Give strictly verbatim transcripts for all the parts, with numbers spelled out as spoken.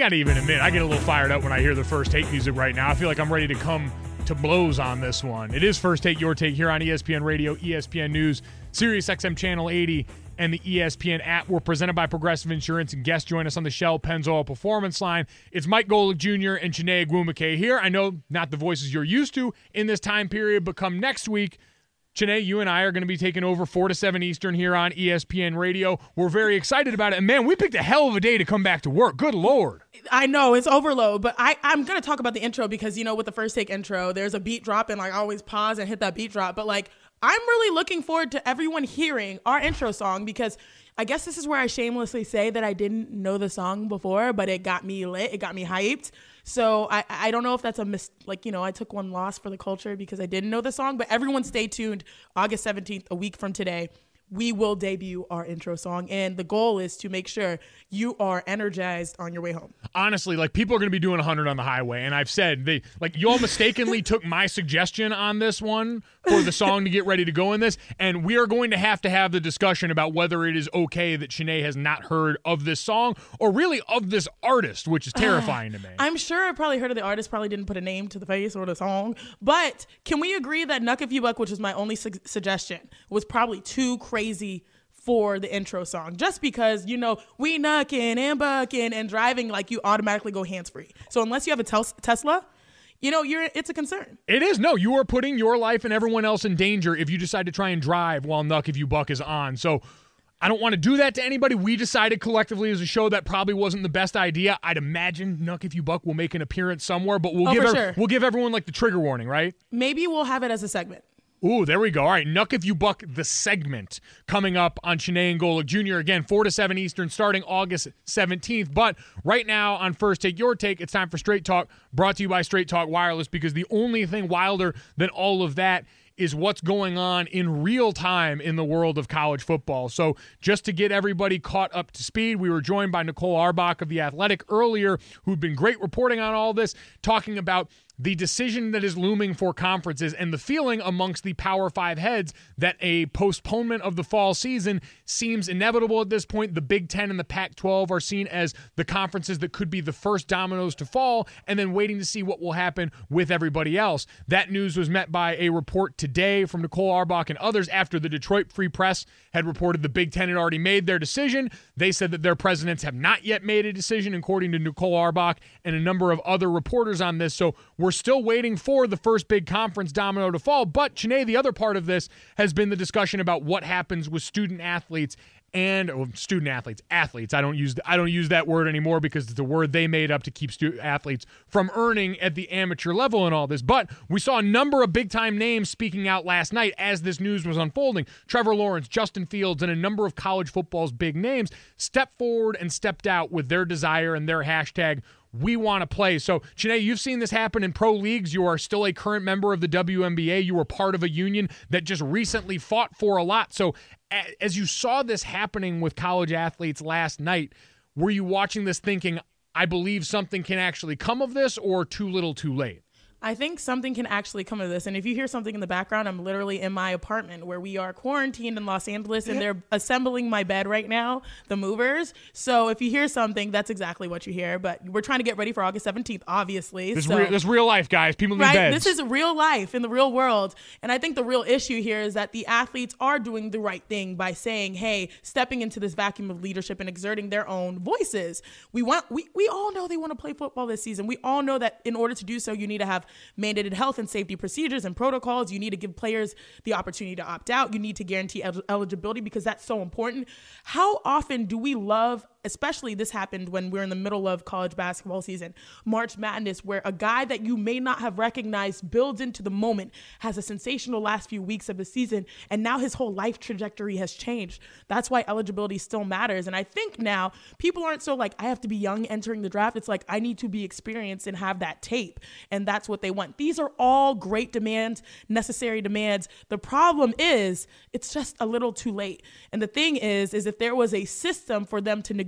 got to even admit, I get a little fired up when I hear the First Take music right now. I feel like I'm ready to come to blows on this one. It is First Take, Your Take here on E S P N Radio, E S P N News, Sirius X M Channel eighty, and the E S P N app. We're presented by Progressive Insurance, and guests join us on the Shell Pennzoil Performance Line. It's Mike Golick Junior and Chiney Ogwumike here. I know not the voices you're used to in this time period, but come next week, Chiney, you and I are going to be taking over four to seven Eastern here on E S P N Radio. We're very excited about it. And, man, we picked a hell of a day to come back to work. Good Lord. I know, it's overload, but I, I'm going to talk about the intro because, you know, with the First Take intro, there's a beat drop, and like, I always pause and hit that beat drop. But, like, I'm really looking forward to everyone hearing our intro song because I guess this is where I shamelessly say that I didn't know the song before, but it got me lit. It got me hyped. So I, I don't know if that's a mis- like, you know, I took one loss for the culture because I didn't know the song, but everyone stay tuned. August seventeenth, a week from today, we will debut our intro song. And the goal is to make sure you are energized on your way home. Honestly, like, people are going to be doing one hundred on the highway. And I've said, they like, you all mistakenly took my suggestion on this one for the song to get ready to go in this. And we are going to have to have the discussion about whether it is okay that Chiney has not heard of this song or really of this artist, which is terrifying uh, to me. I'm sure I probably heard of the artist, probably didn't put a name to the face or the song. But can we agree that Nuck If You Buck, which was my only su- suggestion, was probably too crazy for the intro song, just because, you know, we knucking and bucking and driving, like, you automatically go hands-free. So unless you have a tes- Tesla, you know, you're it's a concern. It is. No, you are putting your life and everyone else in danger if you decide to try and drive while Nuck If You Buck is on. So I don't want to do that to anybody. We decided collectively as a show that probably wasn't the best idea. I'd imagine Nuck If You Buck will make an appearance somewhere, but we'll oh, give for er- sure. we'll give everyone, like, the trigger warning, right? Maybe we'll have it as a segment. Ooh, there we go. All right, Nuck If You Buck, the segment, coming up on Chiney and Golick Junior Again, four to seven Eastern, starting August seventeenth. But right now on First Take, Your Take, it's time for Straight Talk, brought to you by Straight Talk Wireless, because the only thing wilder than all of that is what's going on in real time in the world of college football. So just to get everybody caught up to speed, we were joined by Nicole Auerbach of The Athletic earlier, who'd been great reporting on all this, talking about the decision that is looming for conferences and the feeling amongst the Power Five heads that a postponement of the fall season seems inevitable at this point. The Big Ten and the Pac twelve are seen as the conferences that could be the first dominoes to fall, and then waiting to see what will happen with everybody else. That news was met by a report today from Nicole Auerbach and others after the Detroit Free Press had reported the Big Ten had already made their decision. They said that their presidents have not yet made a decision, according to Nicole Auerbach and a number of other reporters on this. So we're still waiting for the first big conference domino to fall. But, Chiney, the other part of this has been the discussion about what happens with student athletes and oh, student athletes, athletes. I don't use I don't use that word anymore because it's a word they made up to keep student athletes from earning at the amateur level and all this. But we saw a number of big-time names speaking out last night as this news was unfolding. Trevor Lawrence, Justin Fields, and a number of college football's big names stepped forward and stepped out with their desire and their hashtag, we want to play. So, Chiney, you've seen this happen in pro leagues. You are still a current member of the W N B A. You were part of a union that just recently fought for a lot. So, as you saw this happening with college athletes last night, were you watching this thinking, I believe something can actually come of this, or too little too late? I think something can actually come of this. And if you hear something in the background, I'm literally in my apartment where we are quarantined in Los Angeles, and they're assembling my bed right now, the movers. So if you hear something, that's exactly what you hear. But we're trying to get ready for August seventeenth, obviously. This, so, real, this real life, guys. People need right? beds. This is real life in the real world. And I think the real issue here is that the athletes are doing the right thing by saying, hey, stepping into this vacuum of leadership and exerting their own voices. We want, we, we all know they want to play football this season. We all know that in order to do so, you need to have mandated health and safety procedures and protocols. You need to give players the opportunity to opt out. You need to guarantee el- eligibility because that's so important. How often do we love, especially this happened when we're in the middle of college basketball season, March Madness, where a guy that you may not have recognized builds into the moment, has a sensational last few weeks of the season, and now his whole life trajectory has changed. That's why eligibility still matters. And I think now people aren't so like, I have to be young entering the draft. It's like, I need to be experienced and have that tape. And that's what they want. These are all great demands, necessary demands. The problem is it's just a little too late. And the thing is, is if there was a system for them to negotiate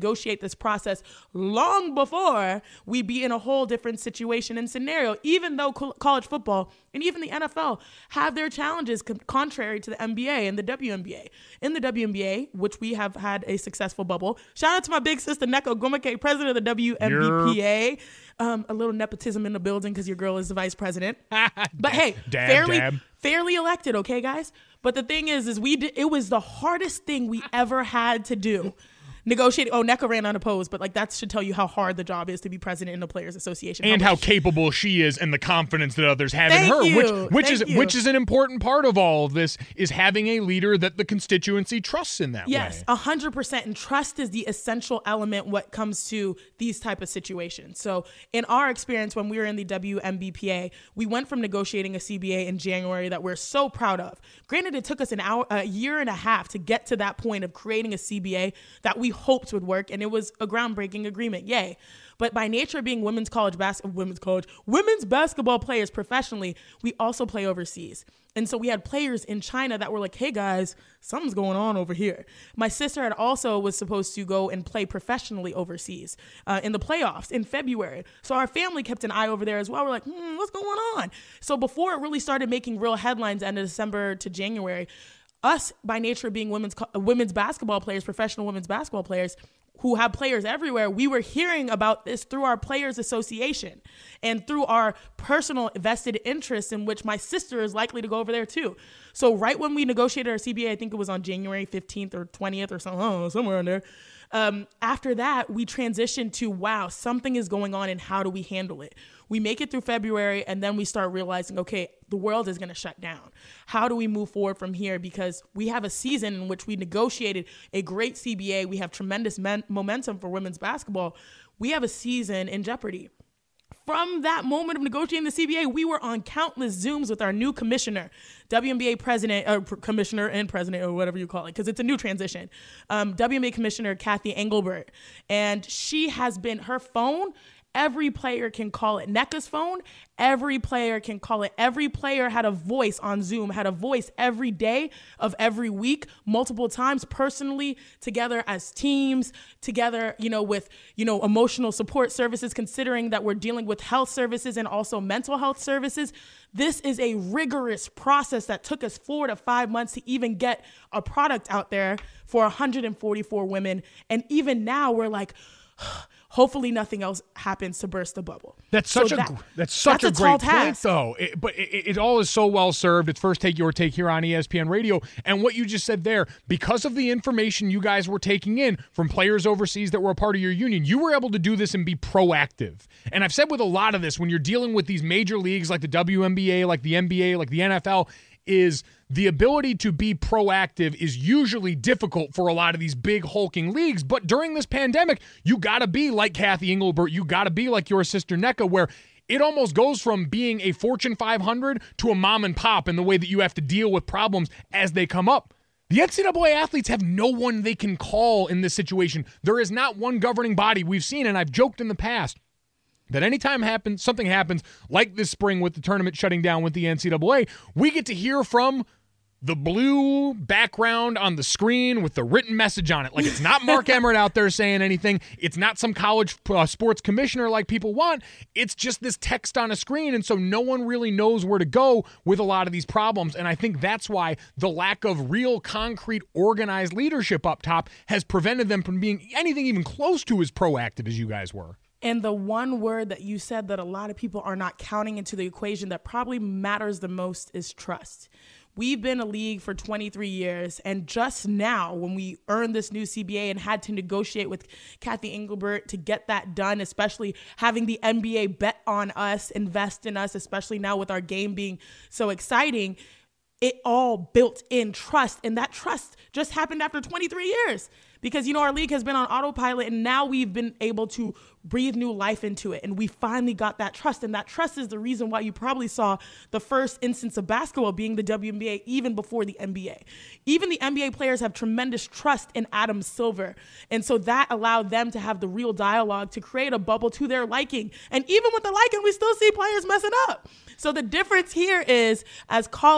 negotiate this process long before we be in a whole different situation and scenario, even though co- college football and even the N F L have their challenges co- contrary to the N B A and the W N B A. In the W N B A, which we have had a successful bubble, shout out to my big sister, Nneka Ogwumike, president of the W N B P A. Um, a little nepotism in the building because your girl is the vice president. But hey, dab, fairly, dab. fairly elected, okay, guys? But the thing is, is we did, it was the hardest thing we ever had to do. Negotiate. Oh, Nneka ran unopposed, but like that should tell you how hard the job is to be president in the Players Association. And how, how capable she is and the confidence that others have Thank in her, you. which which Thank is you. which is an important part of all of this, is having a leader that the constituency trusts in that Yes, way. a hundred percent. And trust is the essential element when it comes to these type of situations. So in our experience, when we were in the W N B P A, we went from negotiating a C B A in January that we're so proud of. Granted, it took us an hour, a year and a half to get to that point of creating a C B A that we hoped would work. And it was a groundbreaking agreement. Yay. But by nature of being women's college bas- women's college, women's basketball players professionally, we also play overseas. And so we had players in China that were like, hey guys, something's going on over here. My sister had also was supposed to go and play professionally overseas uh, in the playoffs in February. So our family kept an eye over there as well. We're like, hmm, what's going on? So before it really started making real headlines end of December to January, us, by nature of being women's women's basketball players, professional women's basketball players, who have players everywhere, we were hearing about this through our Players Association and through our personal vested interests, in which my sister is likely to go over there too. So right when we negotiated our C B A, I think it was on January fifteenth or twentieth or something, oh, somewhere in there. Um, after that, we transitioned to, wow, something is going on and how do we handle it? We make it through February and then we start realizing, okay, the world is going to shut down. How do we move forward from here? Because we have a season in which we negotiated a great C B A. We have tremendous men- momentum for women's basketball. We have a season in jeopardy. From that moment of negotiating the C B A, we were on countless Zooms with our new commissioner, W N B A president, or uh, commissioner and president, or whatever you call it, because it's a new transition. Um, W N B A commissioner Kathy Engelbert. And she has been, her phone, every player can call it. Nneka's phone, every player can call it. Every player had a voice on Zoom, had a voice every day of every week, multiple times, personally, together as teams, together, you know, with, you know, emotional support services, considering that we're dealing with health services and also mental health services. This is a rigorous process that took us four to five months to even get a product out there for one hundred forty-four women. And even now we're like, hopefully nothing else happens to burst the bubble. That's such so a that, that's such that's a, a great tall point, task. though. It, but it, it all is so well served. It's First Take Your Take here on E S P N Radio, and what you just said there, because of the information you guys were taking in from players overseas that were a part of your union, you were able to do this and be proactive. And I've said with a lot of this, when you're dealing with these major leagues like the W N B A, like the N B A, like the N F L, is the ability to be proactive is usually difficult for a lot of these big hulking leagues. But during this pandemic, you got to be like Kathy Engelbert. You got to be like your sister Nneka, where it almost goes from being a Fortune five hundred to a mom and pop in the way that you have to deal with problems as they come up. The N C double A athletes have no one they can call in this situation. There is not one governing body. We've seen, and I've joked in the past, that anytime happens, something happens, like this spring with the tournament shutting down with the N C double A, we get to hear from the blue background on the screen with the written message on it. Like, it's not Mark Emmert out there saying anything. It's not some college uh, sports commissioner like people want. It's just this text on a screen, and so no one really knows where to go with a lot of these problems. And I think that's why the lack of real, concrete, organized leadership up top has prevented them from being anything even close to as proactive as you guys were. And the one word that you said that a lot of people are not counting into the equation that probably matters the most is trust. We've been a league for twenty-three years, and just now when we earned this new C B A and had to negotiate with Kathy Engelbert to get that done, especially having the N B A bet on us, invest in us, especially now with our game being so exciting, it all built in trust. And that trust just happened after twenty-three years. Because, you know, our league has been on autopilot, and now we've been able to breathe new life into it. And we finally got that trust. And that trust is the reason why you probably saw the first instance of basketball being the W N B A even before the N B A. Even the N B A players have tremendous trust in Adam Silver. And so that allowed them to have the real dialogue to create a bubble to their liking. And even with the liking, we still see players messing up. So the difference here is, as college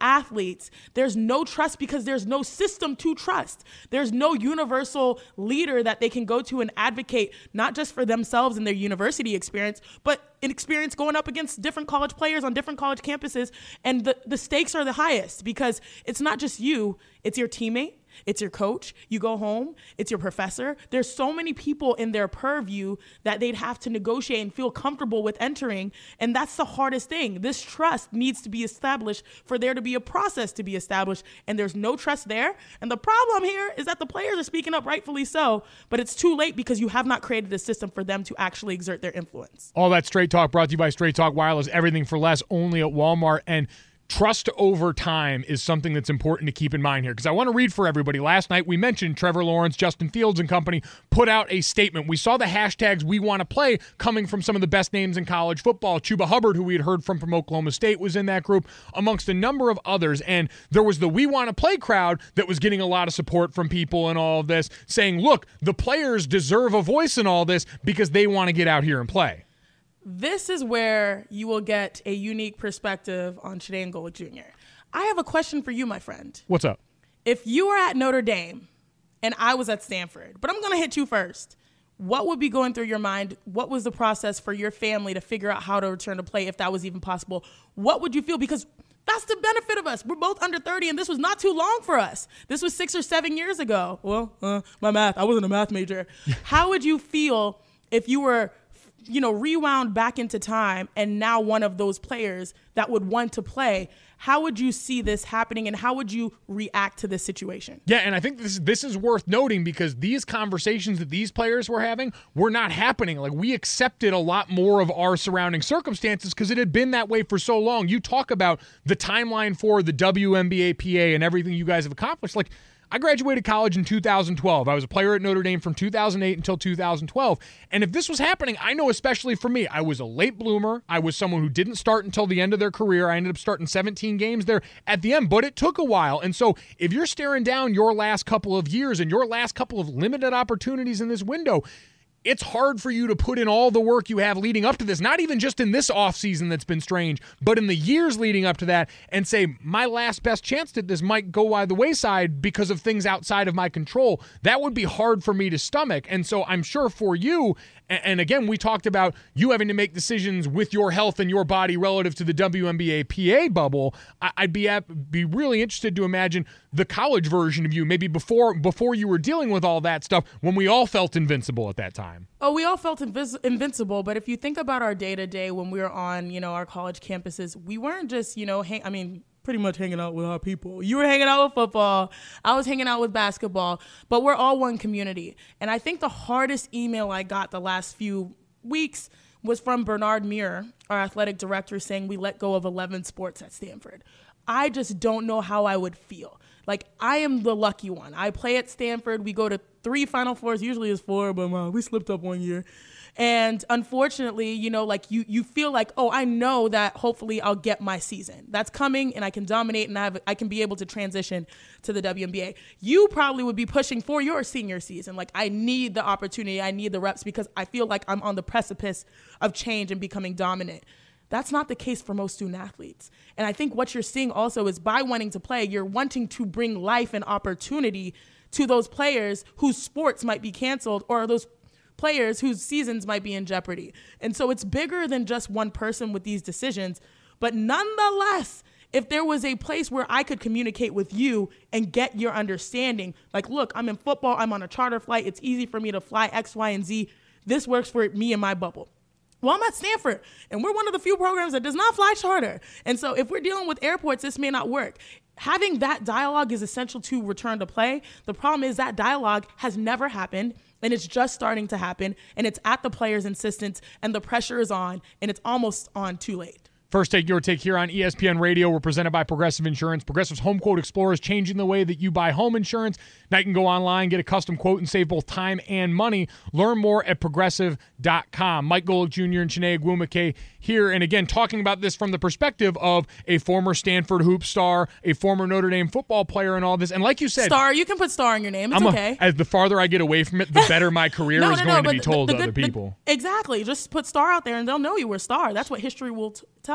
athletes, there's no trust because there's no system to trust. There's no universal leader that they can go to and advocate, not just for themselves and their university experience, but an experience going up against different college players on different college campuses. And the, the stakes are the highest because it's not just you, it's your teammate. It's your coach. You go home. It's your professor. There's so many people in their purview that they'd have to negotiate and feel comfortable with entering. And that's the hardest thing. This trust needs to be established for there to be a process to be established. And there's no trust there. And the problem here is that the players are speaking up, rightfully so, but it's too late because you have not created a system for them to actually exert their influence. All that Straight Talk brought to you by Straight Talk Wireless. Everything for less, only at Walmart. And trust over time is something that's important to keep in mind here because I want to read for everybody. Last night we mentioned Trevor Lawrence, Justin Fields and company put out a statement. We saw the hashtags we want to play coming from some of the best names in college football. Chuba Hubbard, who we had heard from from Oklahoma State, was in that group amongst a number of others. And there was the we want to play crowd that was getting a lot of support from people in all of this saying, look, the players deserve a voice in all this because they want to get out here and play. This is where you will get a unique perspective on Chiney Golic Junior I have a question for you, my friend. What's up? If you were at Notre Dame and I was at Stanford, but I'm going to hit you first, what would be going through your mind? What was the process for your family to figure out how to return to play if that was even possible? What would you feel? Because that's the benefit of us. We're both under thirty, and this was not too long for us. This was six or seven years ago. Well, uh, my math, I wasn't a math major. How would you feel if you were you know, rewound back into time and now one of those players that would want to play? How would you see this happening and how would you react to this situation? Yeah, and I think this, this is worth noting because these conversations that these players were having were not happening. Like, we accepted a lot more of our surrounding circumstances because it had been that way for so long. You talk about the timeline for the W N B A P A and everything you guys have accomplished. Like, I graduated college in two thousand twelve. I was a player at Notre Dame from two thousand eight until two thousand twelve. And if this was happening, I know especially for me, I was a late bloomer. I was someone who didn't start until the end of their career. I ended up starting seventeen games there at the end, but it took a while. And so if you're staring down your last couple of years and your last couple of limited opportunities in this window, it's hard for you to put in all the work you have leading up to this, not even just in this offseason that's been strange, but in the years leading up to that, and say, my last best chance at this might go by the wayside because of things outside of my control. That would be hard for me to stomach. And so I'm sure for you, and again, we talked about you having to make decisions with your health and your body relative to the W N B A P A bubble. I'd be be really interested to imagine the college version of you, maybe before before you were dealing with all that stuff, when we all felt invincible at that time. Oh, we all felt invis- invincible, but if you think about our day-to-day when we were on, you know, our college campuses, we weren't just, you know, hang- I mean, pretty much hanging out with our people. You were hanging out with football. I was hanging out with basketball, but we're all one community. And I think the hardest email I got the last few weeks was from Bernard Muir, our athletic director, saying we let go of eleven sports at Stanford. I just don't know how I would feel. Like, I am the lucky one. I play at Stanford. We go to three Final Fours. Usually it's four, but uh, we slipped up one year. And unfortunately, you know, like you you feel like, oh, I know that hopefully I'll get my season. That's coming and I can dominate and I, have, I can be able to transition to the W N B A. You probably would be pushing for your senior season. Like, I need the opportunity. I need the reps because I feel like I'm on the precipice of change and becoming dominant. That's not the case for most student athletes. And I think what you're seeing also is by wanting to play, you're wanting to bring life and opportunity to those players whose sports might be canceled or those players whose seasons might be in jeopardy. And so it's bigger than just one person with these decisions. But nonetheless, if there was a place where I could communicate with you and get your understanding, like, look, I'm in football, I'm on a charter flight, it's easy for me to fly X, Y, and Z. This works for me and my bubble. Well, I'm at Stanford, and we're one of the few programs that does not fly charter. And so if we're dealing with airports, this may not work. Having that dialogue is essential to return to play. The problem is that dialogue has never happened, and it's just starting to happen, and it's at the players' insistence, and the pressure is on, and it's almost on too late. First Take Your Take here on E S P N Radio. We're presented by Progressive Insurance. Progressive's Home Quote Explorer is changing the way that you buy home insurance. Now you can go online, get a custom quote, and save both time and money. Learn more at progressive dot com. Mike Golic Junior and Chiney Ogwumike here. And again, talking about this from the perspective of a former Stanford hoop star, a former Notre Dame football player, and all this. And like you said, star, you can put star in your name. It's I'm okay. A, as the farther I get away from it, the better my career no, is no, going no, to be told the, to the other good, people. The, exactly. Just put star out there, and they'll know you were star. That's what history will t- tell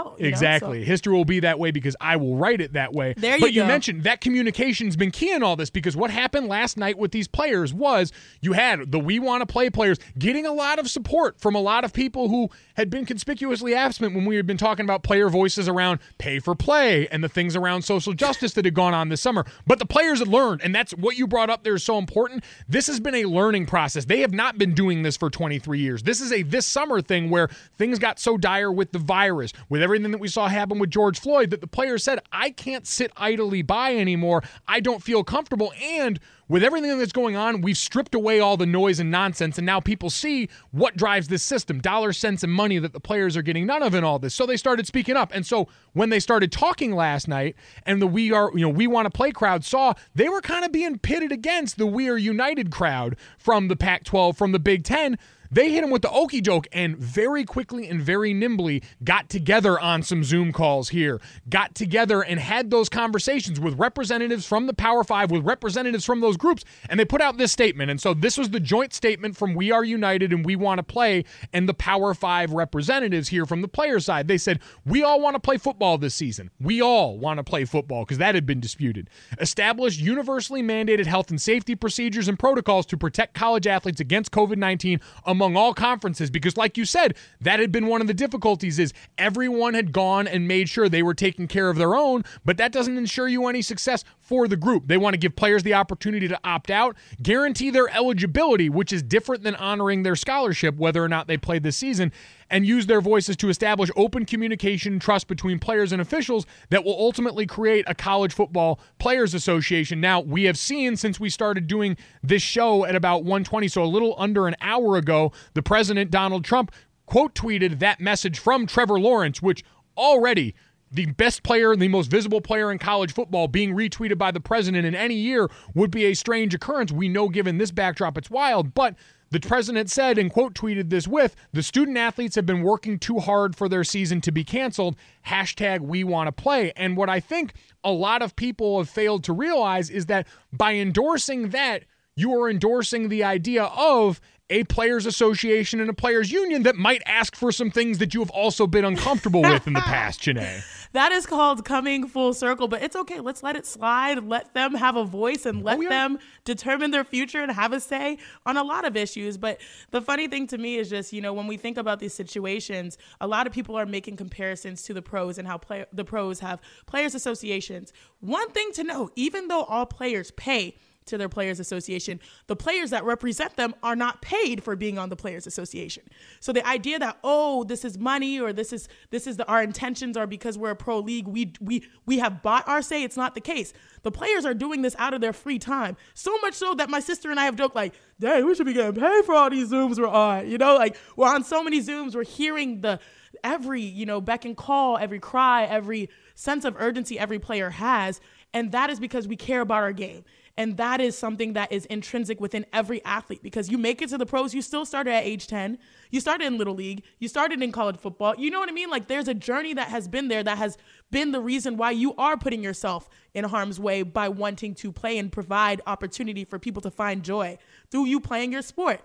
well. You exactly. know? So. History will be that way because I will write it that way. There you but you go. mentioned that communication's been key in all this because what happened last night with these players was you had the We Want to Play players getting a lot of support from a lot of people who had been conspicuously absent when we had been talking about player voices around pay for play and the things around social justice that had gone on this summer. But the players had learned, and that's what you brought up there is so important. This has been a learning process. They have not been doing this for twenty-three years. This is a this summer thing where things got so dire with the virus, with everything that we saw happen with George Floyd, that the players said, I can't sit idly by anymore. I don't feel comfortable. And with everything that's going on, we've stripped away all the noise and nonsense, and now people see what drives this system, dollars, cents, and money that the players are getting none of in all this. So they started speaking up. And so when they started talking last night and the We Are, you know, We Want to Play crowd saw, they were kind of being pitted against the We Are United crowd from the Pac twelve, from the Big Ten. They hit him with the okie doke and very quickly and very nimbly got together on some Zoom calls here, got together and had those conversations with representatives from the Power Five, with representatives from those groups, and they put out this statement. And so this was the joint statement from We Are United and We Want to Play and the Power Five representatives here from the player side. They said, we all want to play football this season. We all want to play football because that had been disputed. Establish universally mandated health and safety procedures and protocols to protect college athletes against covid nineteen among all conferences, because like you said, that had been one of the difficulties is everyone had gone and made sure they were taking care of their own, but that doesn't ensure you any success for the group. They want to give players the opportunity to opt out, guarantee their eligibility, which is different than honoring their scholarship, whether or not they played this season, and use their voices to establish open communication and trust between players and officials that will ultimately create a college football players association. Now, we have seen since we started doing this show at about one twenty, so a little under an hour ago, the president, Donald Trump, quote tweeted that message from Trevor Lawrence, which already the best player, the most visible player in college football being retweeted by the president in any year would be a strange occurrence. We know given this backdrop it's wild, but the president said and quote tweeted this with, the student athletes have been working too hard for their season to be canceled. Hashtag we want to play. And what I think a lot of people have failed to realize is that by endorsing that, you are endorsing the idea of a players association and a players union that might ask for some things that you have also been uncomfortable with in the past, Janae. That is called coming full circle, but it's okay. Let's let it slide. Let them have a voice and let oh, yeah. them determine their future and have a say on a lot of issues. But the funny thing to me is just, you know, when we think about these situations, a lot of people are making comparisons to the pros and how play- the pros have players associations. One thing to know, even though all players pay to their players association, the players that represent them are not paid for being on the players association. So the idea that, oh, this is money or this is this is the, our intentions are because we're a pro league, we we we have bought our say, it's not the case. The players are doing this out of their free time. So much so that my sister and I have joked like, dang, we should be getting paid for all these Zooms we're on. You know, like we're on so many Zooms, we're hearing the every, you know, beck and call, every cry, every sense of urgency every player has. And that is because we care about our game. And that is something that is intrinsic within every athlete, because you make it to the pros, you still started at age ten. You started in Little League. You started in college football. You know what I mean? Like there's a journey that has been there that has been the reason why you are putting yourself in harm's way by wanting to play and provide opportunity for people to find joy through you playing your sport.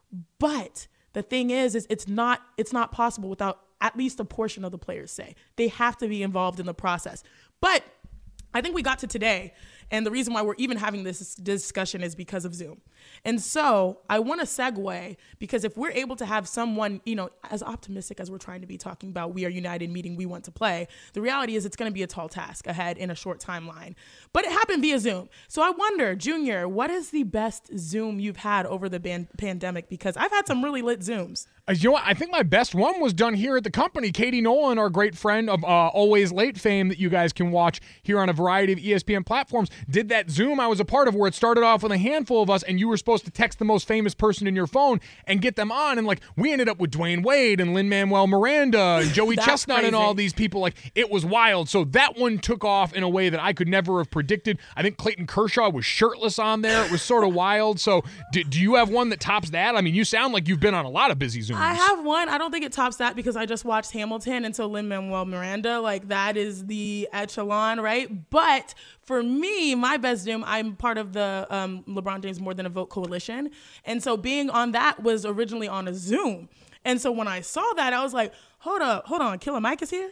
But the thing is, is it's not, it's not possible without at least a portion of the players say. They have to be involved in the process. But I think we got to today, and the reason why we're even having this discussion is because of Zoom. And so I want to segue, because if we're able to have someone, you know, as optimistic as we're trying to be talking about We Are United, meeting We Want to Play, the reality is it's going to be a tall task ahead in a short timeline. But it happened via Zoom. So I wonder, Junior, what is the best Zoom you've had over the ban- pandemic? Because I've had some really lit Zooms. You know what? I think my best one was done here at the company. Katie Nolan, our great friend of uh, Always Late fame that you guys can watch here on a variety of E S P N platforms, did that Zoom I was a part of where it started off with a handful of us and you were supposed to text the most famous person in your phone and get them on. And like we ended up with Dwayne Wade and Lin-Manuel Miranda and Joey Chestnut crazy. And all these people. Like it was wild. So that one took off in a way that I could never have predicted. I think Clayton Kershaw was shirtless on there. It was sort of wild. So do, do you have one that tops that? I mean, you sound like you've been on a lot of busy Zooms. I have one. I don't think it tops that because I just watched Hamilton, and so Lin-Manuel Miranda, like that is the echelon, right? But for me, my best Zoom, I'm part of the um, LeBron James More Than a Vote Coalition. And so being on that was originally on a Zoom. And so when I saw that, I was like, hold up, hold on, Killer Mike is here?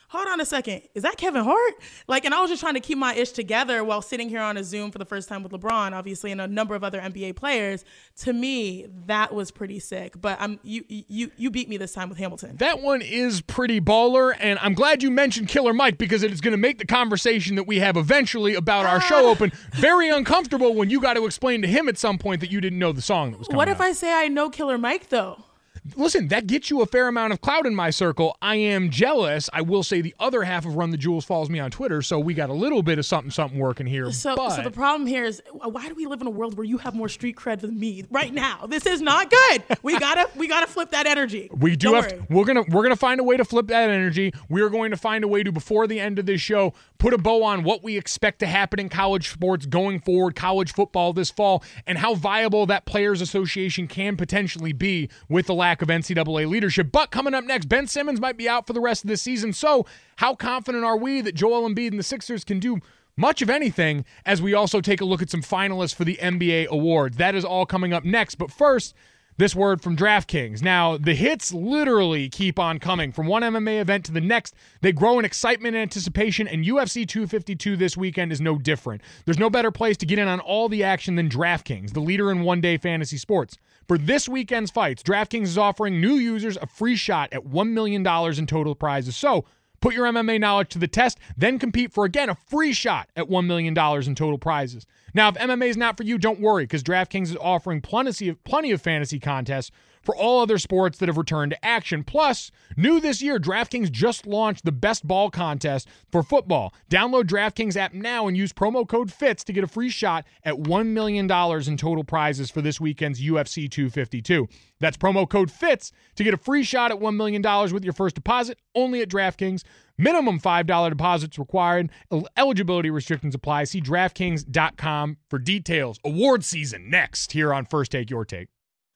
hold on a second, is that Kevin Hart? Like, and I was just trying to keep my ish together while sitting here on a Zoom for the first time with LeBron, obviously, and a number of other N B A players. To me, that was pretty sick. But I'm you you you beat me this time with Hamilton. That one is pretty baller, and I'm glad you mentioned Killer Mike because it is going to make the conversation that we have eventually about our uh, show open very uncomfortable when you got to explain to him at some point that you didn't know the song that was coming What if out. I say I know Killer Mike, though? Listen, that gets you a fair amount of clout in my circle. I am jealous. I will say the other half of Run the Jewels follows me on Twitter, so we got a little bit of something something working here. So, but... so the problem here is, why do we live in a world where you have more street cred than me right now? This is not good. We gotta we gotta flip that energy. We do Don't have. worry. To, we're gonna we're gonna find a way to flip that energy. We are going to find a way to, before the end of this show, put a bow on what we expect to happen in college sports going forward, college football this fall, and how viable that Players Association can potentially be with the lack of N C double A leadership. But coming up next, Ben Simmons might be out for the rest of this season. So how confident are we that Joel Embiid and the Sixers can do much of anything, as we also take a look at some finalists for the N B A awards? That is all coming up next. But first, this word from DraftKings. Now, the hits literally keep on coming. From one M M A event to the next, they grow in excitement and anticipation, and U F C two fifty-two this weekend is no different. There's no better place to get in on all the action than DraftKings, the leader in one-day fantasy sports. For this weekend's fights, DraftKings is offering new users a free shot at one million dollars in total prizes. So, put your M M A knowledge to the test, then compete for, again, a free shot at one million dollars in total prizes. Now, if M M A is not for you, don't worry, because DraftKings is offering plenty of, plenty of fantasy contests for all other sports that have returned to action. Plus, new this year, DraftKings just launched the Best Ball contest for football. Download DraftKings app now and use promo code FITZ to get a free shot at one million dollars in total prizes for this weekend's U F C two fifty-two. That's promo code FITZ to get a free shot at one million dollars with your first deposit, only at DraftKings. Minimum five dollars deposits required. Eligibility restrictions apply. See DraftKings dot com for details. Award season next here on First Take Your Take.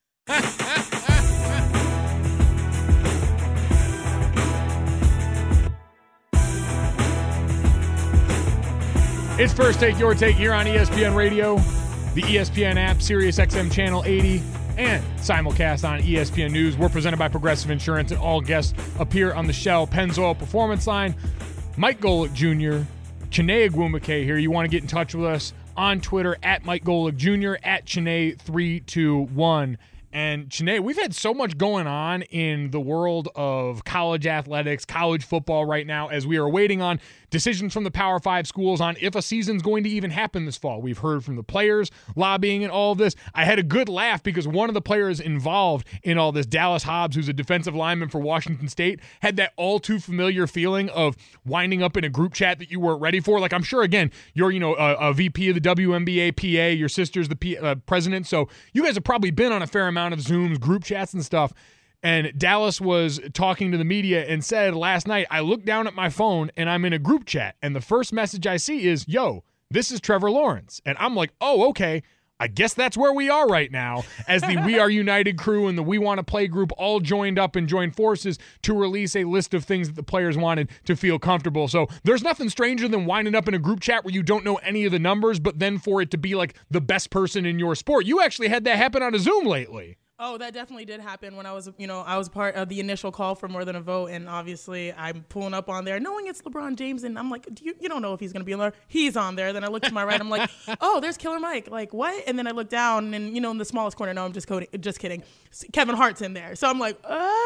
It's First Take Your Take here on E S P N Radio, the E S P N app, Sirius X M Channel eighty, and simulcast on E S P N News. We're presented by Progressive Insurance, and all guests appear on the Shell Pennzoil Performance Line. Mike Golick Junior, Chiney Ogwumike here. You want to get in touch with us on Twitter at Mike Golick Junior, at Chiney three two one. And Chiney, we've had so much going on in the world of college athletics, college football right now, as we are waiting on decisions from the Power Five schools on if a season's going to even happen this fall. We've heard from the players lobbying and all of this. I had a good laugh because one of the players involved in all this, Dallas Hobbs, who's a defensive lineman for Washington State, had that all too familiar feeling of winding up in a group chat that you weren't ready for. Like, I'm sure, again, you're, you know, a, a V P of the W N B A P A, your sister's the P, uh, president, so you guys have probably been on a fair amount of Zooms, group chats and stuff. And Dallas was talking to the media and said last night, I look down at my phone and I'm in a group chat, and the first message I see is, yo, this is Trevor Lawrence. And I'm like, oh, okay, I guess that's where we are right now, as the We Are United crew and the We Want to Play group all joined up and joined forces to release a list of things that the players wanted to feel comfortable. So there's nothing stranger than winding up in a group chat where you don't know any of the numbers, but then for it to be like the best person in your sport. You actually had that happen on a Zoom lately. Oh, that definitely did happen when I was, you know, I was part of the initial call for More Than a Vote, and obviously I'm pulling up on there, knowing it's LeBron James, and I'm like, do you, you don't know if he's going to be on there. He's on there. Then I look to my right, I'm like, oh, there's Killer Mike. Like, what? And then I look down, and, you know, in the smallest corner, no, I'm just coding, just kidding. Kevin Hart's in there. So I'm like,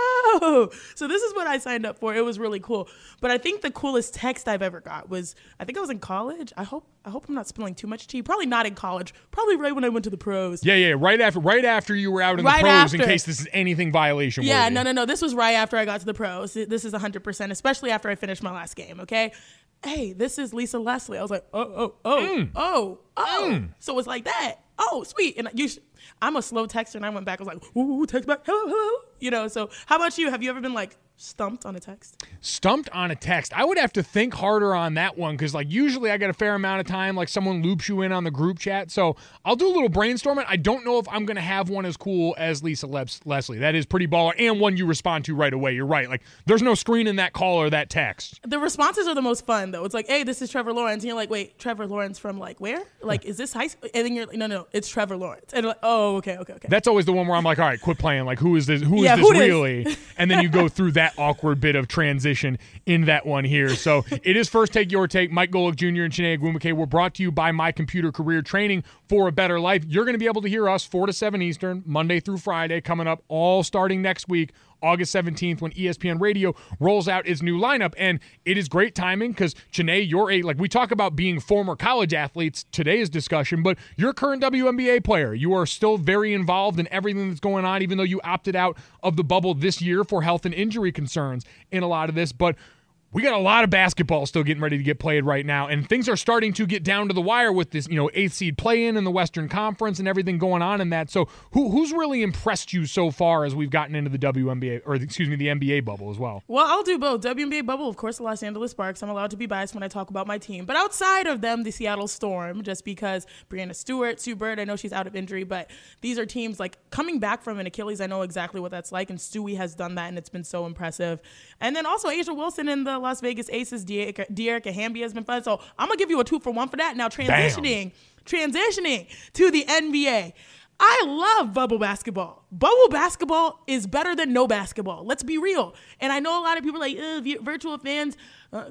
oh. So this is what I signed up for. It was really cool. But I think the coolest text I've ever got was, I think I was in college. I hope I hope I'm not spilling too much tea. Probably not in college. Probably right when I went to the pros. Yeah, yeah, right after right after you were out in right the pros after. In case this is anything violation worthy. Yeah, no, no, no. This was right after I got to the pros. This is one hundred percent, especially after I finished my last game, okay? Hey, this is Lisa Leslie. I was like, oh, oh, oh, mm. oh, oh. Mm. So it's like that. Oh, sweet. And you, sh- I'm a slow texter, and I went back. I was like, ooh, text back. Hello, hello. You know, so how about you? Have you ever been like stumped on a text? Stumped on a text. I would have to think harder on that one because, like, usually I get a fair amount of time. Like, someone loops you in on the group chat. So I'll do a little brainstorming. I don't know if I'm going to have one as cool as Lisa Les- Leslie. That is pretty baller, and one you respond to right away. You're right. Like, there's no screen in that call or that text. The responses are the most fun, though. It's like, hey, this is Trevor Lawrence. And you're like, wait, Trevor Lawrence from, like, where? Like, is this high school? And then you're like, no, no, it's Trevor Lawrence. And like, oh, okay, okay, okay. That's always the one where I'm like, all right, quit playing. Like, who is this? Who yeah, is this who really? Is? And then you go through that that awkward bit of transition in that one here. So it is First Take, Your Take. Mike Golic Junior and Chiney Ogwumike. We're brought to you by My Computer Career Training for a Better Life. You're going to be able to hear us four to seven Eastern, Monday through Friday, coming up all starting next week, August seventeenth, when E S P N Radio rolls out its new lineup. And it is great timing because, Chiney, you're a, like we talk about being former college athletes, today's discussion, but you're a current W N B A player. You are still very involved in everything that's going on, even though you opted out of the bubble this year for health and injury concerns in a lot of this. But we got a lot of basketball still getting ready to get played right now, and things are starting to get down to the wire with this, you know, eighth seed play-in in the Western Conference and everything going on in that. So who who's really impressed you so far as we've gotten into the W N B A, or excuse me, the N B A bubble as well? Well, I'll do both. W N B A bubble, of course, the Los Angeles Sparks. I'm allowed to be biased when I talk about my team. But outside of them, the Seattle Storm, just because Brianna Stewart, Sue Bird, I know she's out of injury, but these are teams like coming back from an Achilles. I know exactly what that's like, and Stewie has done that, and it's been so impressive. And then also Asia Wilson and the Las Vegas Aces, De'Arica Hamby has been fun. So I'm going to give you a two for one for that. Now transitioning, Bam. transitioning to the N B A. I love bubble basketball. Bubble basketball is better than no basketball. Let's be real. And I know a lot of people are like, Ugh, virtual fans. Uh,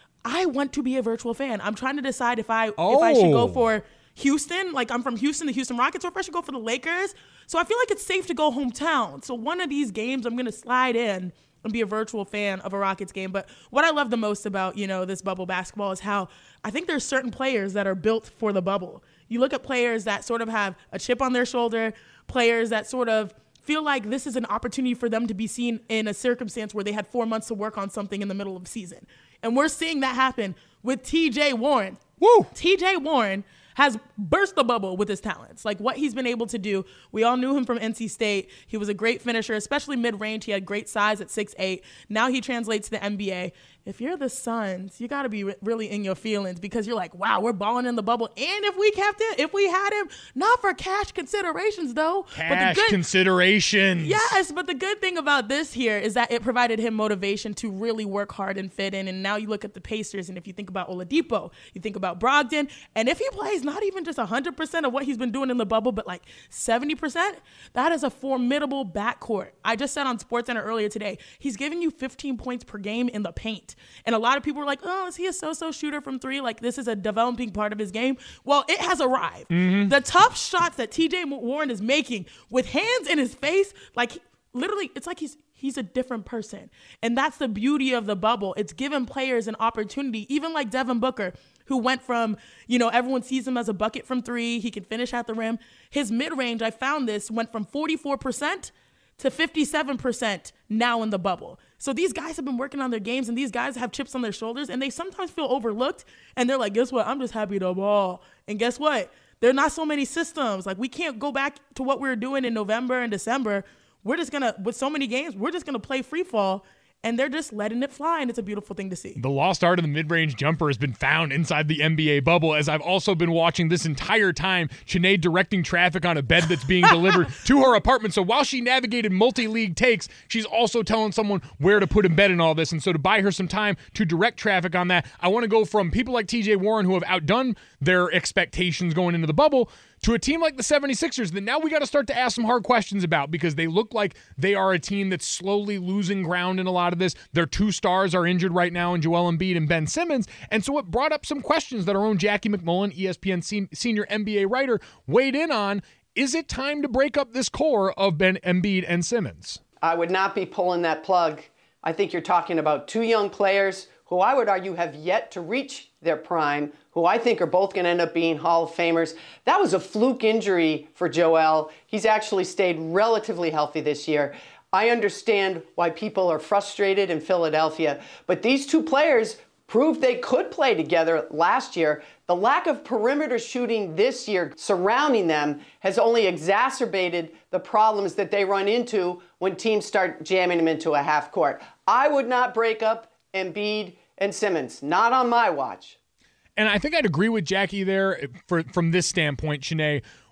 I want to be a virtual fan. I'm trying to decide if I oh. if I should go for Houston, like I'm from Houston, the Houston Rockets, or if I should go for the Lakers. So I feel like it's safe to go hometown. So one of these games I'm going to slide in and be a virtual fan of a Rockets game. But what I love the most about, you know, this bubble basketball is how I think there's certain players that are built for the bubble. You look at players that sort of have a chip on their shoulder, players that sort of feel like this is an opportunity for them to be seen in a circumstance where they had four months to work on something in the middle of the season. And we're seeing that happen with T J Warren. Woo! T J Warren has burst the bubble with his talents. Like what he's been able to do. We all knew him from N C State. He was a great finisher, especially mid-range. He had great size at six eight. Now he translates to the N B A. If you're the Suns, you got to be re- really in your feelings because you're like, wow, we're balling in the bubble. And if we kept it, if we had him, not for cash considerations though. Cash but the good, considerations. Yes, but the good thing about this here is that it provided him motivation to really work hard and fit in. And now you look at the Pacers, and if you think about Oladipo, you think about Brogdon, and if he plays not even just one hundred percent of what he's been doing in the bubble, but like seventy percent, that is a formidable backcourt. I just said on SportsCenter earlier today, he's giving you fifteen points per game in the paint. And a lot of people are like, oh, is he a so-so shooter from three? Like, this is a developing part of his game. Well, it has arrived. Mm-hmm. The tough shots that T J Warren is making with hands in his face, like, literally, it's like he's he's a different person. And that's the beauty of the bubble. It's given players an opportunity, even like Devin Booker, who went from, you know, everyone sees him as a bucket from three. He can finish at the rim. His mid-range, I found this, went from forty-four percent to fifty-seven percent now in the bubble. So these guys have been working on their games, and these guys have chips on their shoulders, and they sometimes feel overlooked. And they're like, guess what? I'm just happy to ball. And guess what? There are not so many systems. Like, we can't go back to what we were doing in November and December. We're just going to, with so many games, we're just going to play free fall. And they're just letting it fly, and it's a beautiful thing to see. The lost art of the mid-range jumper has been found inside the N B A bubble, as I've also been watching this entire time Chiney directing traffic on a bed that's being delivered to her apartment. So while she navigated multi-league takes, she's also telling someone where to put in bed and all this. And so to buy her some time to direct traffic on that, I want to go from people like T J Warren, who have outdone their expectations going into the bubble, to a team like the seventy-sixers that now we got to start to ask some hard questions about, because they look like they are a team that's slowly losing ground in a lot of this. Their two stars are injured right now in Joel Embiid and Ben Simmons. And so it brought up some questions that our own Jackie McMullen, E S P N se- senior N B A writer, weighed in on. Is it time to break up this core of Ben Embiid and Simmons? I would not be pulling that plug. I think you're talking about two young players who I would argue have yet to reach their prime, who I think are both going to end up being Hall of Famers. That was a fluke injury for Joel. He's actually stayed relatively healthy this year. I understand why people are frustrated in Philadelphia, but these two players proved they could play together last year. The lack of perimeter shooting this year surrounding them has only exacerbated the problems that they run into when teams start jamming them into a half court. I would not break up Embiid and Simmons, not on my watch. And I think I'd agree with Jackie there for, from this standpoint, Chiney.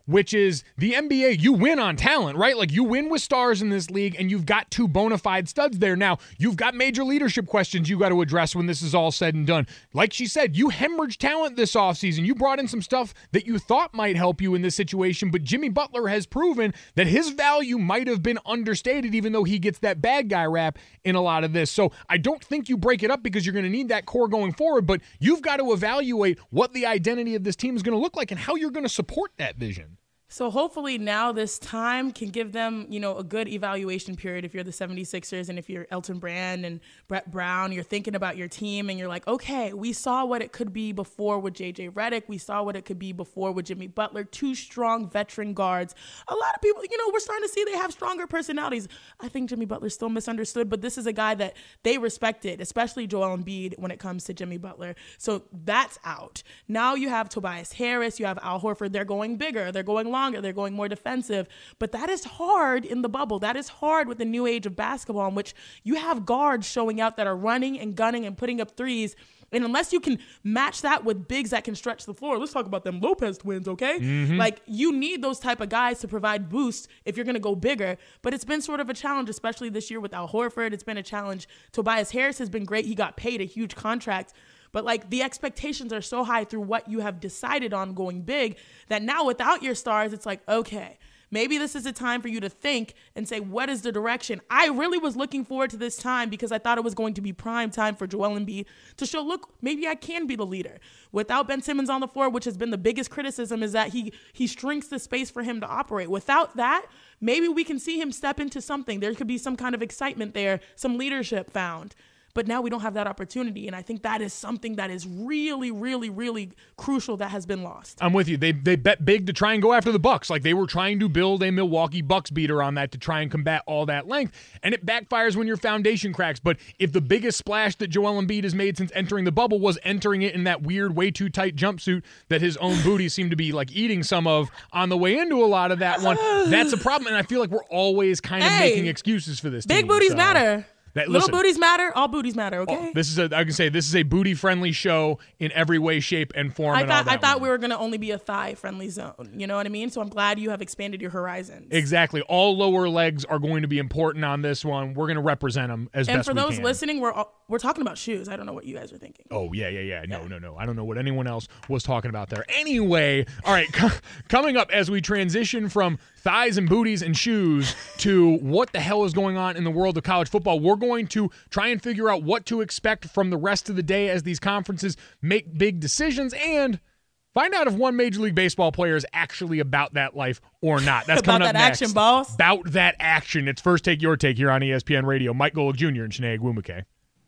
which is the N B A, you win on talent, right? Like you win with stars in this league and you've got two bona fide studs there. Now, you've got major leadership questions you got to address when this is all said and done. Like she said, you hemorrhaged talent this offseason. You brought in some stuff that you thought might help you in this situation, but Jimmy Butler has proven that his value might have been understated, even though he gets that bad guy rap in a lot of this. So I don't think you break it up because you're going to need that core going forward, but you've got to evaluate what the identity of this team is going to look like and how you're going to support that vision. So hopefully now this time can give them, you know, a good evaluation period if you're the seventy-sixers and if you're Elton Brand and Brett Brown, you're thinking about your team and you're like, okay, we saw what it could be before with J J Redick. We saw what it could be before with Jimmy Butler, two strong veteran guards. A lot of people, you know, we're starting to see they have stronger personalities. I think Jimmy Butler's still misunderstood, but this is a guy that they respected, especially Joel Embiid when it comes to Jimmy Butler. So that's out. Now you have Tobias Harris, you have Al Horford. They're going bigger. They're going longer. They're going more defensive, but that is hard in the bubble. That is hard with the new age of basketball in which you have guards showing out that are running and gunning and putting up threes. And unless you can match that with bigs that can stretch the floor, let's talk about them Lopez twins, okay? Mm-hmm. Like, you need those type of guys to provide boost if you're going to go bigger. But it's been sort of a challenge, especially this year with Al Horford. It's been a challenge. Tobias Harris has been great. He got paid a huge contract. But, like, the expectations are so high through what you have decided on going big that now without your stars, it's like, okay, maybe this is a time for you to think and say, what is the direction? I really was looking forward to this time because I thought it was going to be prime time for Joel Embiid to show, look, maybe I can be the leader. Without Ben Simmons on the floor, which has been the biggest criticism, is that he he shrinks the space for him to operate. Without that, maybe we can see him step into something. There could be some kind of excitement there, some leadership found. But now we don't have that opportunity, and I think that is something that is really, really, really crucial that has been lost. I'm with you. They they bet big to try and go after the Bucks. Like, they were trying to build a Milwaukee Bucks beater on that to try and combat all that length, and it backfires when your foundation cracks. But if the biggest splash that Joel Embiid has made since entering the bubble was entering it in that weird, way too tight jumpsuit that his own booty seemed to be, like, eating some of on the way into a lot of that one, that's a problem, and I feel like we're always kind of hey, making excuses for this big team. booties so. matter. That, Little listen, booties matter. All booties matter. Okay. Oh, this is a. I can say this is a booty-friendly show in every way, shape, and form. I and thought. all that I thought one. we were gonna only be a thigh-friendly zone. You know what I mean? So I'm glad you have expanded your horizons. Exactly. All lower legs are going to be important on this one. We're going to represent them as and best for we those can. listening, we're all, we're talking about shoes. I don't know what you guys are thinking. Oh yeah, yeah, yeah. No, Yeah. no, no. I don't know what anyone else was talking about there. Anyway, all right. Co- coming up as we transition from thighs and booties and shoes to what the hell is going on in the world of college football, we're going to try and figure out what to expect from the rest of the day as these conferences make big decisions and find out if one Major League Baseball player is actually about that life or not. That's About coming up that next. action, boss. About that action. It's First Take Your Take here on E S P N Radio. Mike Golick Junior and Sinead Agwumoke.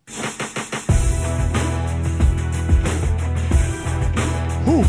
Whew.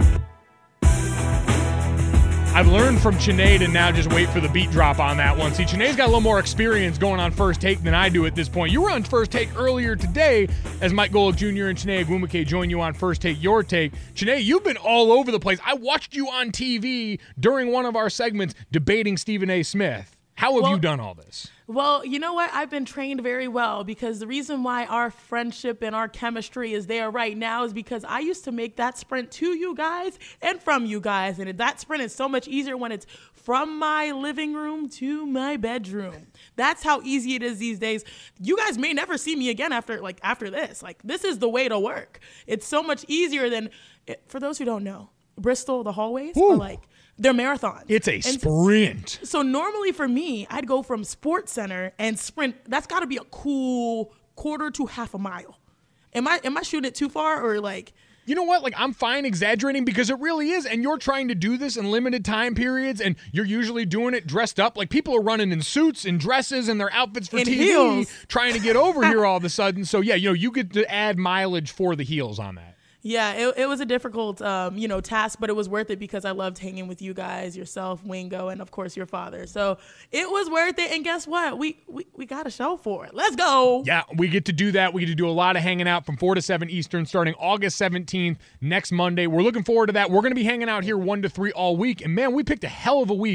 I've learned from Sinead and now just wait for the beat drop on that one. See, Sinead's got a little more experience going on First Take than I do at this point. You were on First Take earlier today as Mike Golick Junior and Sinead Agwumoke join you on First Take Your Take. Sinead, you've been all over the place. I watched you on T V during one of our segments debating Stephen A. Smith. How have Well, you done all this? Well, you know what? I've been trained very well because the reason why our friendship and our chemistry is there right now is because I used to make that sprint to you guys and from you guys. And that sprint is so much easier when it's from my living room to my bedroom. That's how easy it is these days. You guys may never see me again after like after this. Like, this is the way to work. It's so much easier than, for those who don't know, Bristol, the hallways Woo. are like, they're marathons. It's a And sprint. So normally for me, I'd go from Sports Center and sprint. That's got to be a cool quarter to half a mile. Am I am I shooting it too far or like? You know what? Like, I'm fine exaggerating because it really is. And you're trying to do this in limited time periods, and you're usually doing it dressed up. Like, people are running in suits and dresses and their outfits for In T V heels. trying to get over here all of a sudden. So, yeah, you know, you get to add mileage for the heels on that. Yeah, it, it was a difficult, um, you know, task, but it was worth it because I loved hanging with you guys, yourself, Wingo, and of course your father. So it was worth it. And guess what? We we, we got a show for it. Let's go. Yeah, we get to do that. We get to do a lot of hanging out from four to seven Eastern starting August seventeenth next Monday. We're looking forward to that. We're going to be hanging out here one to three all week. And, man, we picked a hell of a week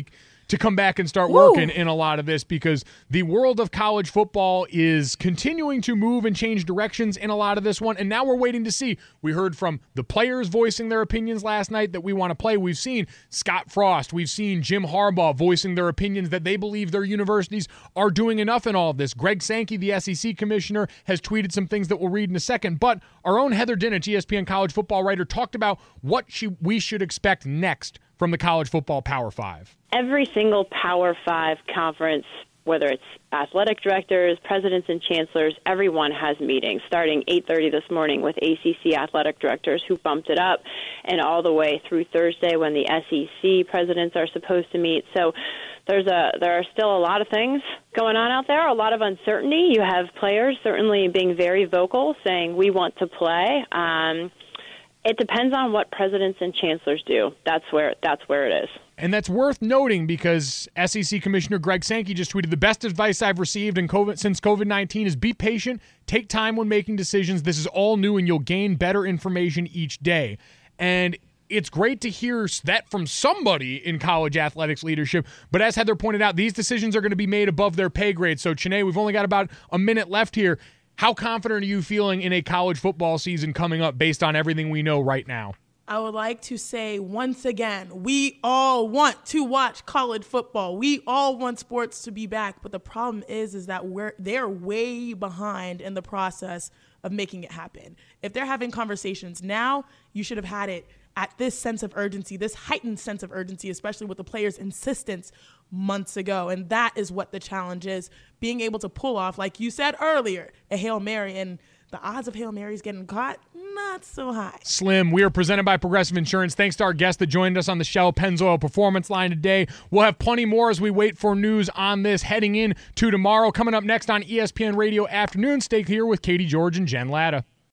to come back and start Woo. working in a lot of this, because the world of college football is continuing to move and change directions in a lot of this one. And now we're waiting to see. We heard from the players voicing their opinions last night that we want to play. We've seen Scott Frost. We've seen Jim Harbaugh voicing their opinions that they believe their universities are doing enough in all of this. Greg Sankey, the S E C commissioner, has tweeted some things that we'll read in a second. But our own Heather Dinich, E S P N college football writer, talked about what she, we should expect next from the college football Power Five. Every single Power Five conference, whether it's athletic directors, presidents, and chancellors, everyone has meetings starting eight thirty this morning with A C C athletic directors who bumped it up, and all the way through Thursday when the S E C presidents are supposed to meet. So there's a there are still a lot of things going on out there, a lot of uncertainty. You have players certainly being very vocal, saying we want to play. Um, it depends on what presidents and chancellors do. That's where that's where it is. And that's worth noting because S E C Commissioner Greg Sankey just tweeted, the best advice I've received in COVID, since COVID nineteen is be patient, take time when making decisions. This is all new and you'll gain better information each day. And it's great to hear that from somebody in college athletics leadership. But as Heather pointed out, these decisions are going to be made above their pay grade. So, Chiney, we've only got about a minute left here. How confident are you feeling in a college football season coming up based on everything we know right now? I would like to say once again, we all want to watch college football. We all want sports to be back. But the problem is, is that we're they're way behind in the process of making it happen. If they're having conversations now, you should have had it at this sense of urgency, this heightened sense of urgency, especially with the players' insistence months ago. And that is what the challenge is, being able to pull off, like you said earlier, a Hail Mary. And the odds of Hail Marys getting caught, not so high. Slim. We are presented by Progressive Insurance. Thanks to our guest that joined us on the Shell Pennzoil Performance Line today. We'll have plenty more as we wait for news on this heading in to tomorrow. Coming up next on E S P N Radio Afternoon, stay here with Katie George and Jen Latta.